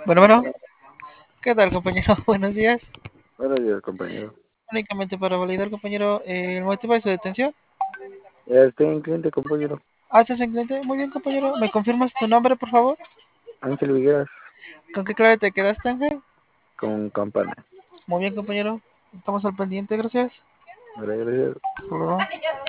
Bueno, ¿qué tal, compañero? Buenos días. Buenos días, compañero. Únicamente para validar, compañero, el motivo de su detención. Estoy en cliente, compañero. ¿Estás en cliente? Muy bien, compañero. ¿Me confirmas tu nombre, por favor? Ángel Vigueras ¿Con qué clave te quedaste, Ángel? con campana. Muy bien, compañero. Estamos al pendiente, gracias. Gracias. Hasta luego.